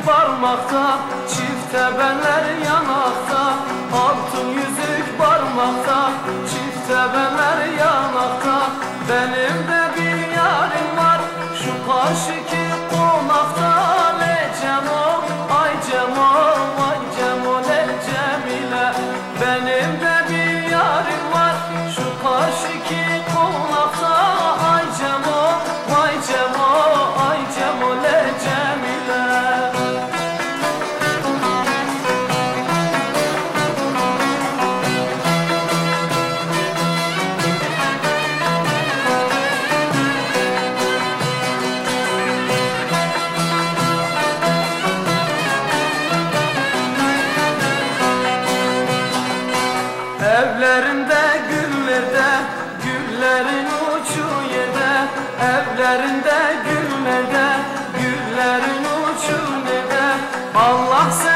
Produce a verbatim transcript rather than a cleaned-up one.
parmakta, çifte benler yanakta. Altın yüzük parmakta, çifte benler yanakta. Benim de bir yarim var şu karşıki konakta. Le Cemo, ay Cemo, ay Cemo, le Cemile. Benim de bir yarim var şu karşıki konakta. Ay Cemo, ay Cemo, ay Cemo, le Cemile. Evlerinde güllerde, güllerin uçu yerde. Evlerinde güllerde, güllerin uçu yerde. Allah sen